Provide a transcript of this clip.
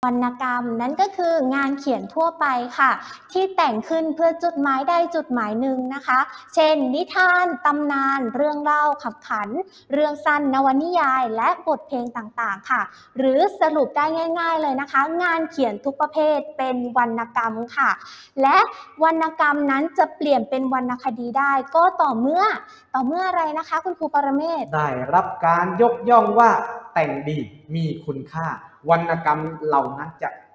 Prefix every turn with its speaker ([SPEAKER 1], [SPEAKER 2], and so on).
[SPEAKER 1] วรรณกรรมนั้นก็คืองานเขียนทั่วไปค่ะที่แต่งขึ้นเพื่อจุดหมายใดจุดหมายหนึ่งนะคะเช่นนิทานตำนานเรื่องเล่าขับขันเรื่องสั้นนวนิยายและบทเพลงต่างๆค่ะหรือสรุปได้ง่ายๆเลยนะคะงานเขียนทุกประเภทเป็นวรรณกรรมค่ะและวรรณกรรมนั้นจะเปลี่ยนเป็นวรรณคดีได้ก็ต่อเมื่ออะไรนะคะคุณครูปรเมศ
[SPEAKER 2] ได้รับการยกย่องว่าแต่งดีมีคุณค่าวรรณกรรมเหล่านั้นจะ